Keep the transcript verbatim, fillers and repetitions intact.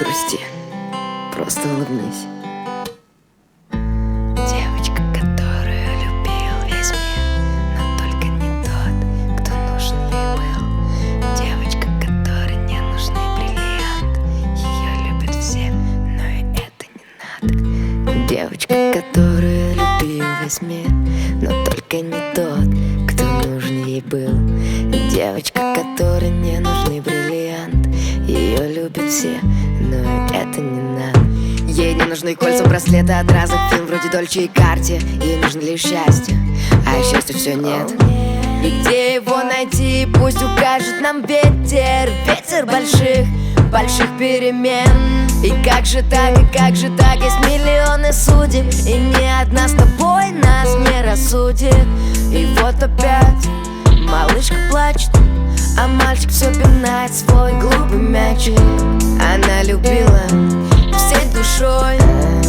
грусти, просто улыбнись. Девочка, которую любил весь мир, но только не тот, кто нужен ей был. Девочка, которой не нужны бриллианты, ее любят все, но и это не надо. Девочка, которую любил весь мир, но только не тот, кто нужен ей был. Девочка, которой не нужны бриллианты, ее любят все, но это не надо. Ей не нужны кольца, браслеты от разных фирм вроде Дольче и Карти. Ей нужно лишь счастье, а счастья все нет. И где его найти, пусть укажет нам ветер. Ветер больших, больших перемен. И как же так, и как же так, есть миллионы судеб, и ни одна с тобой нас не рассудит. И вот опять малышка плачет, а мальчик все пинает свой глупый мячик. Она любила всей душой,